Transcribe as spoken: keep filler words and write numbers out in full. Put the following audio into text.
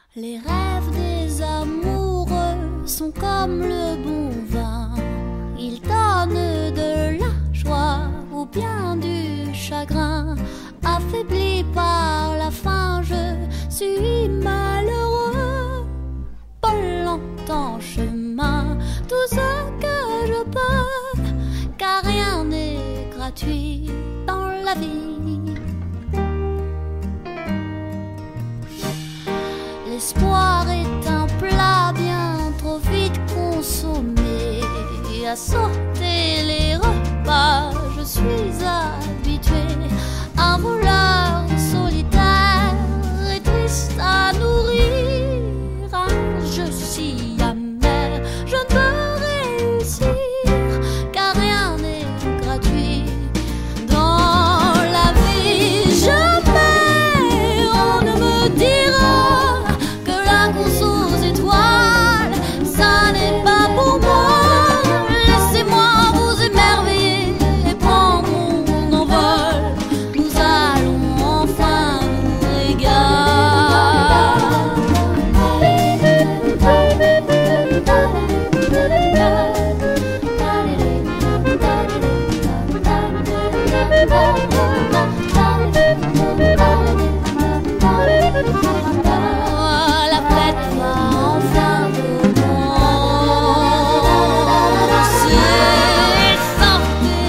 Les rêves des amoureux sont comme le bon vin. Ils donnent de la joie ou bien du chagrin. Affaibli par la faim, je suis malheureux. Pas longtemps chemin, tout ce que je peux, car rien n'est gratuit dans la vie. L'espoir est un plat bien trop vite consommé. À sauter les repas, je suis habitué. Un voleur solitaire et triste à nourrir. Un jeu si